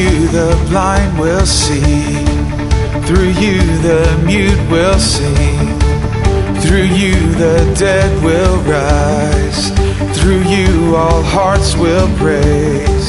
you the blind will see. Through you the mute will sing. Through you the dead will rise. Through you all hearts will praise.